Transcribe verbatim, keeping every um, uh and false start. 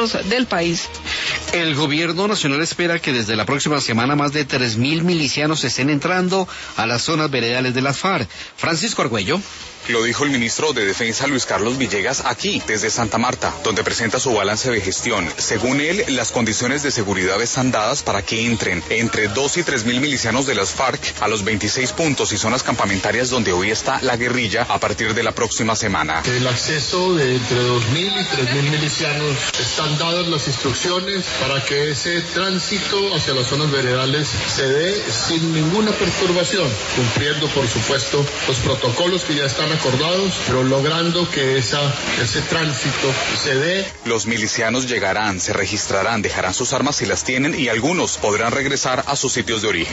puntos del país. El gobierno nacional espera que desde la próxima semana más de tres mil milicianos estén entrando a las zonas veredales de las FARC. Francisco Argüello. Lo dijo el ministro de Defensa Luis Carlos Villegas aquí, desde Santa Marta, donde presenta su balance de gestión. Según él, las condiciones de seguridad están dadas para que entren entre dos y tres mil milicianos de las FARC a los veintiséis puntos y zonas campamentarias donde hoy está la guerrilla a partir de la próxima semana. El acceso de entre dos mil y tres mil milicianos, están dadas las instrucciones para que ese tránsito hacia las zonas veredales se dé sin ninguna perturbación, cumpliendo por supuesto los protocolos que ya están acordados, pero logrando que esa, ese tránsito se dé. Los milicianos llegarán, se registrarán, dejarán sus armas si las tienen y algunos podrán regresar a sus sitios de origen.